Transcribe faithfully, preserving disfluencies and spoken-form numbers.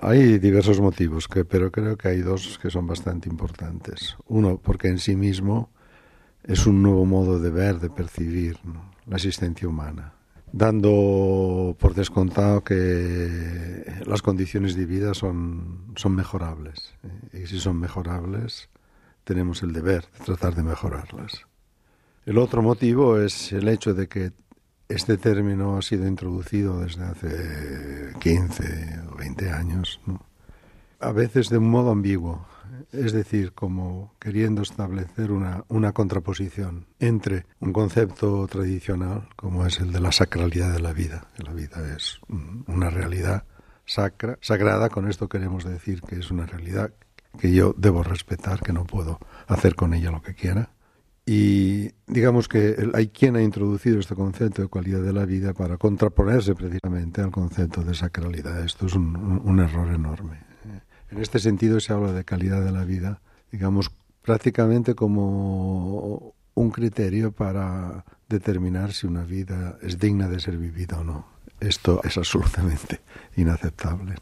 Hay diversos motivos, que, pero creo que hay dos que son bastante importantes. Uno, porque en sí mismo es un nuevo modo de ver, de percibir, ¿no?, la existencia humana, dando por descontado que las condiciones de vida son, son mejorables. ¿eh? Y si son mejorables, tenemos el deber de tratar de mejorarlas. El otro motivo es el hecho de que este término ha sido introducido desde hace quince o veinte años, ¿no?, a veces de un modo ambiguo, es decir, como queriendo establecer una, una contraposición entre un concepto tradicional, como es el de la sacralidad de la vida, que la vida es una realidad sacra, sagrada. Con esto queremos decir que es una realidad que yo debo respetar, que no puedo hacer con ella lo que quiera. Y digamos que hay quien ha introducido este concepto de cualidad de la vida para contraponerse precisamente al concepto de sacralidad. Esto es un, un, un error enorme. En este sentido se habla de calidad de la vida, digamos, prácticamente como un criterio para determinar si una vida es digna de ser vivida o no. Esto es absolutamente inaceptable.